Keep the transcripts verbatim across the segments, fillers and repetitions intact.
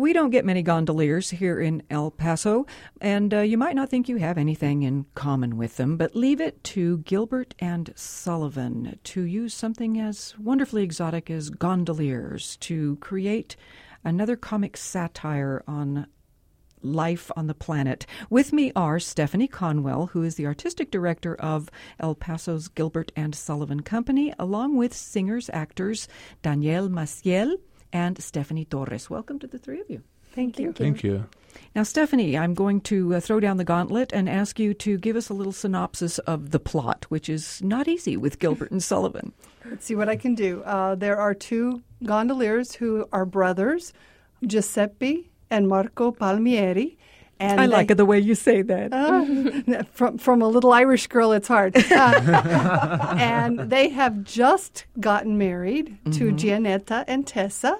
we don't get many gondoliers here in El Paso, and uh, you might not think you have anything in common with them, but leave it to Gilbert and Sullivan to use something as wonderfully exotic as gondoliers to create another comic satire on life on the planet. With me are Stephanie Conwell, who is the artistic director of El Paso's Gilbert and Sullivan Company, along with singers, actors Daniel Maciel and Stephanie Torres. Welcome to the three of you. Thank you. Thank you. Now, Stephanie, I'm going to uh, throw down the gauntlet and ask you to give us a little synopsis of the plot, which is not easy with Gilbert and Sullivan. Let's see what I can do. Uh, there are two gondoliers who are brothers, Giuseppe and Marco Palmieri. And I they, like it the way you say that. Uh, from, from a little Irish girl, it's hard. Uh, and they have just gotten married mm-hmm. to Gianetta and Tessa,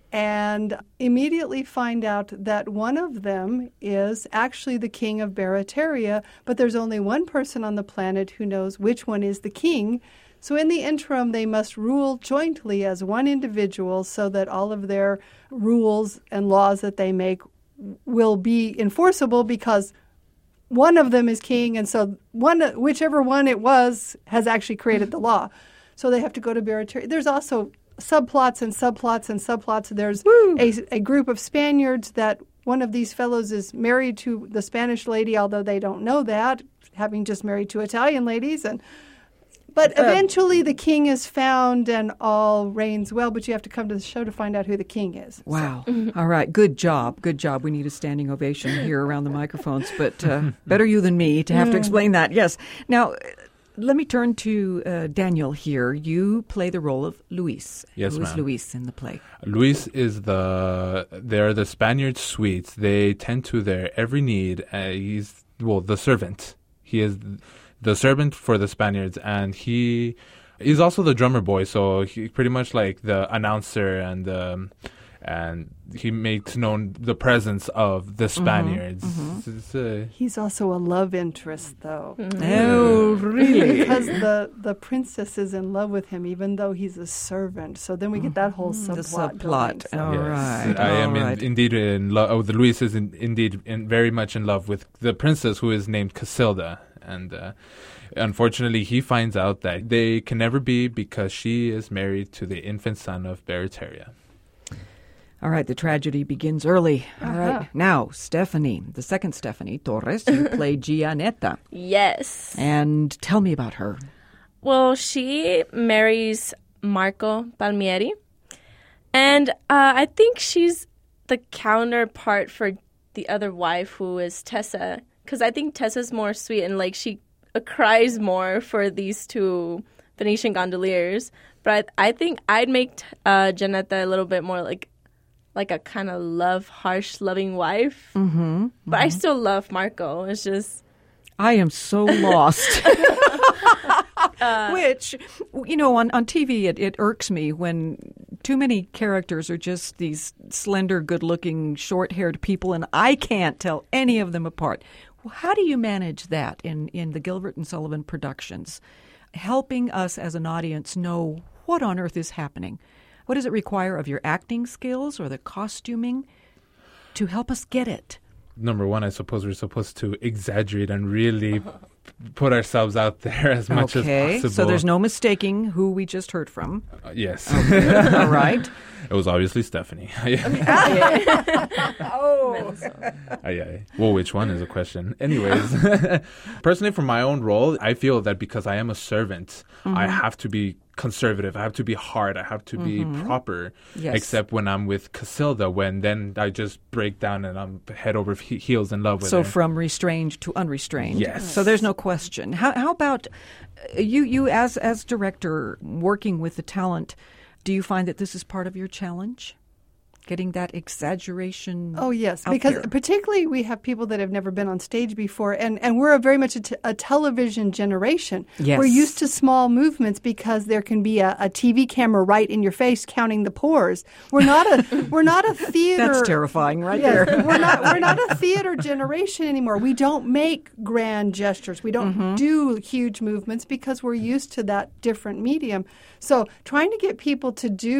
and immediately find out that one of them is actually the king of Barataria, but there's only one person on the planet who knows which one is the king. So in the interim, they must rule jointly as one individual so that all of their rules and laws that they make will be enforceable because one of them is king, and so one, whichever one it was has actually created the law. So they have to go to Barataria. There's also subplots and subplots and subplots. There's a, a group of Spaniards that one of these fellows is married to the Spanish lady, although they don't know that, having just married two Italian ladies. And But eventually the king is found and all reigns well, but you have to come to the show to find out who the king is. Wow. So. All right. Good job. Good job. We need a standing ovation here around the microphones, but uh, better you than me to have to explain that. Yes. Now, let me turn to uh, Daniel here. You play the role of Luis. Yes, Who is ma'am. Luis in the play? Luis is the, they're the Spaniard suites. They tend to their every need. Uh, he's, well, the servant. He is the servant for the Spaniards, and he is also the drummer boy, so he pretty much like the announcer, and um, and he makes known the presence of the Spaniards. Mm-hmm. It's, it's, uh, He's also a love interest, though. Mm-hmm. Oh, really? Because the, the princess is in love with him, even though he's a servant. So then we get that whole subplot. The subplot. Going, All so. right. Yes, I am All in, right. indeed in love. Oh, the Luis is in, indeed in, very much in love with the princess, who is named Casilda. And uh, unfortunately, he finds out that they can never be because she is married to the infant son of Barataria. All right, the tragedy begins early. All Uh-huh. right. Now, Stephanie, the second Stephanie Torres, you play Gianetta. Yes. And tell me about her. Well, she marries Marco Palmieri. And uh, I think she's the counterpart for the other wife, who is Tessa. Because I think Tessa's more sweet and, like, she uh, cries more for these two Venetian gondoliers. But I, I think I'd make uh, Gianetta a little bit more like like a kind of love, harsh, loving wife. Mm-hmm. But mm-hmm. I still love Marco. It's just... I am so lost. uh, Which, you know, on, on T V, it, it irks me when too many characters are just these slender, good-looking, short-haired people, and I can't tell any of them apart. Well, how do you manage that in, in the Gilbert and Sullivan productions, helping us as an audience know what on earth is happening? What does it require of your acting skills or the costuming to help us get it? Number one, I suppose we're supposed to exaggerate and really put ourselves out there as much okay. as possible. So there's no mistaking who we just heard from. Uh, yes. Okay. All right. It was obviously Stephanie. Oh. Aye, aye. Well, which one is a question? Anyways, personally, for my own role, I feel that because I am a servant, mm-hmm. I have to be conservative. I have to be hard. I have to be mm-hmm. proper. Yes. Except when I'm with Casilda, when then I just break down and I'm head over he- heels in love with so her. So from restrained to unrestrained. Yes. So there's no question. How, how about uh, you? You as as director working with the talent, do you find that this is part of your challenge? Getting that exaggeration. Oh, yes, out because there. particularly we have people that have never been on stage before, and, and we're a very much a, t- a television generation. Yes. We're used to small movements because there can be a, a T V camera right in your face counting the pores. We're not a we're not a theater. That's terrifying, right yes, there. we're not we're not a theater generation anymore. We don't make grand gestures. We don't mm-hmm. do huge movements because we're used to that different medium. So trying to get people to do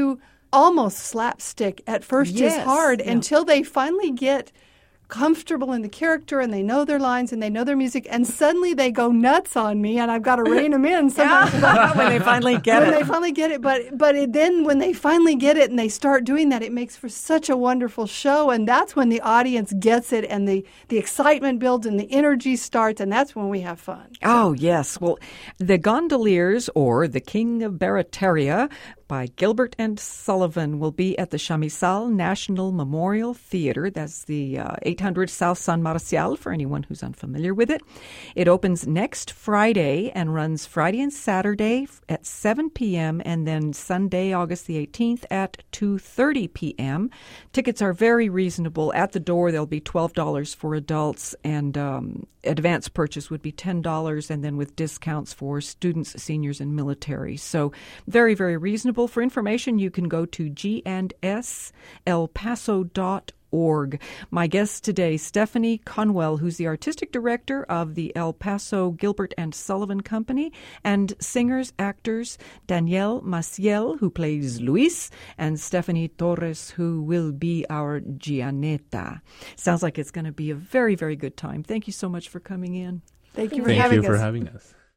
almost slapstick. At first Yes, is hard yeah. until they finally get comfortable in the character and they know their lines and they know their music, and suddenly they go nuts on me and I've got to rein them in sometimes. when they finally get when it. they finally get it. But but it, then when they finally get it and they start doing that, it makes for such a wonderful show. And that's when the audience gets it and the, the excitement builds and the energy starts, and that's when we have fun. Oh, yes. Well, The Gondoliers, or The King of Barataria, by Gilbert and Sullivan, will be at the Chamizal National Memorial Theater. That's the uh, eight hundred South San Marcial, for anyone who's unfamiliar with it. It opens next Friday and runs Friday and Saturday at seven p.m. and then Sunday, August the eighteenth at two thirty p.m. Tickets are very reasonable. At the door, they'll be twelve dollars for adults, and um, advance purchase would be ten dollars, and then with discounts for students, seniors, and military. So very, very reasonable. For information, you can go to g and s el paso dot org. My guest today, Stephanie Conwell, who's the artistic director of the El Paso Gilbert and Sullivan Company, and singers, actors, Danielle Maciel, who plays Luis, and Stephanie Torres, who will be our Gianetta. Sounds like it's going to be a very, very good time. Thank you so much for coming in. Thank you for Thank having you us. for having us.